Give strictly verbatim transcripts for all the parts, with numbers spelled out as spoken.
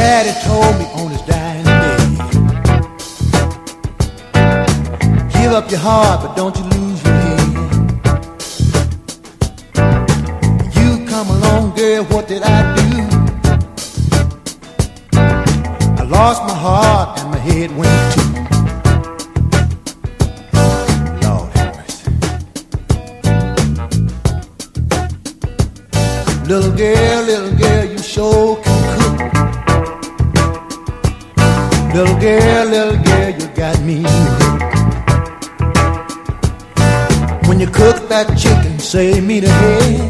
Daddy told me on his dying day, give up your heart, but don't you lose your head. You come along, girl, what did I do? I lost my heart and my head went too. Lord have mercy. Little girl, little girl, you sure can cook. Little girl, little girl, you got me hooked. When you cook that chicken, save me the head.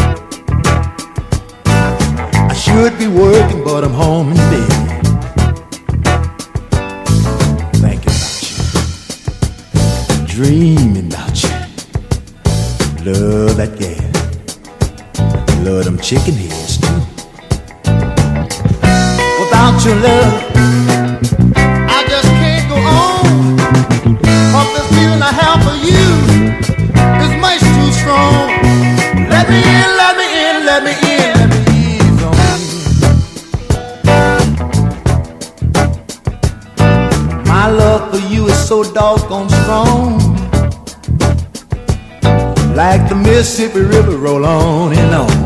I should be working, but I'm home in bed. Thinking about you, dreaming about you. Love that gal, love them chicken heads too. Without your love, I just can't go on. Cause this feeling I have for you is much too strong. Let me in, let me in, let me in, let me ease on you. My love for you is so doggone strong, like the Mississippi River roll on and on.